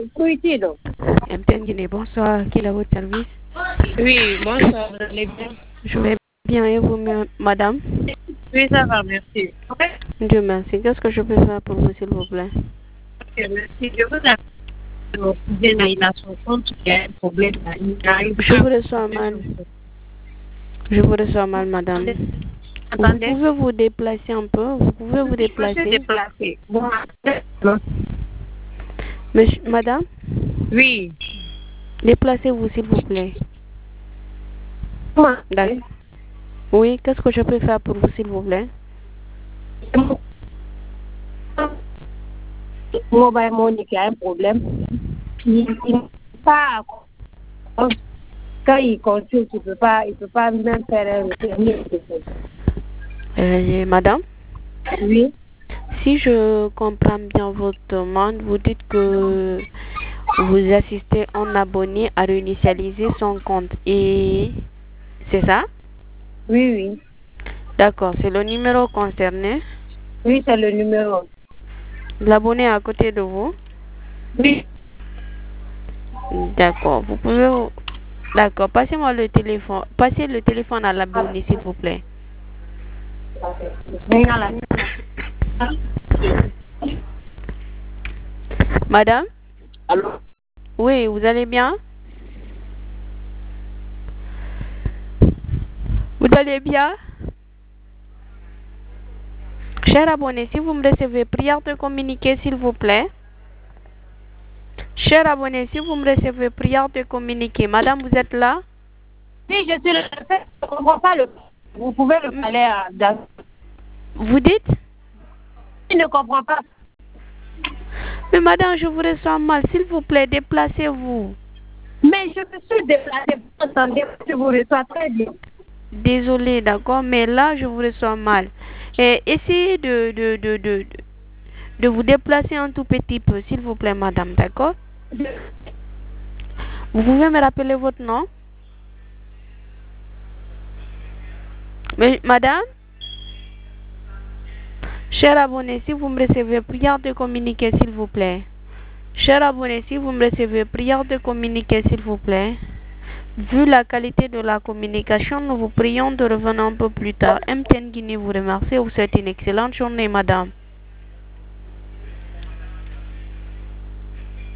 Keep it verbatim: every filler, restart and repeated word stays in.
Fruitido. M T N Guinée, bonsoir. Qui est à votre service? Oui, bonsoir, vous allez bien? Je vais bien et vous, madame? Oui, ça va, merci. Dieu merci. Qu'est-ce que je peux faire pour vous, s'il vous plaît? Ok, merci. Je vous appelle. Mon cousin, il a son compte, il y a un problème. Je vous reçois mal. Je vous reçois mal, madame. Attendez. Vous pouvez vous déplacer un peu? Vous pouvez vous déplacer? Je peux se déplacer. Bon. Monsieur, madame? Oui. Déplacez-vous, s'il vous plaît. D'accord. Oui, qu'est-ce que je peux faire pour vous, s'il vous plaît? Mobile Money qui a un problème. Il ne peut pas. Quand il consulte, il ne peut pas, il peut pas même faire un permis. Euh, madame? Oui. Si je comprends bien votre demande, vous dites que vous assistez un abonné à réinitialiser son compte. Et c'est ça? Oui, oui. D'accord, c'est le numéro concerné. Oui, c'est le numéro. L'abonné à côté de vous? Oui. D'accord, vous pouvez... D'accord, passez-moi le téléphone. Passez le téléphone à l'abonné, s'il vous plaît. Madame? Allô? Oui, vous allez bien? Vous allez bien? Cher abonné, si vous me recevez, prière de communiquer, s'il vous plaît. Cher abonné, si vous me recevez, prière de communiquer. Madame, vous êtes là? Oui, je suis là. Je ne comprends pas le... Vous pouvez le parler à... Vous dites? Je ne comprends pas. Mais madame, je vous reçois mal. S'il vous plaît, déplacez-vous. Mais je me suis déplacée. Vous entendez? Je vous reçois très bien. Désolée, d'accord, mais là, je vous reçois mal. Et essayez de, de, de, de, de vous déplacer un tout petit peu, s'il vous plaît, madame, d'accord? Vous pouvez me rappeler votre nom? Mais, madame? Cher abonné, si vous me recevez, prière de communiquer, s'il vous plaît. Cher abonné, si vous me recevez, prière de communiquer, s'il vous plaît. Vu la qualité de la communication, nous vous prions de revenir un peu plus tard. M T N Guinée vous remercie. Vous souhaite une excellente journée, madame.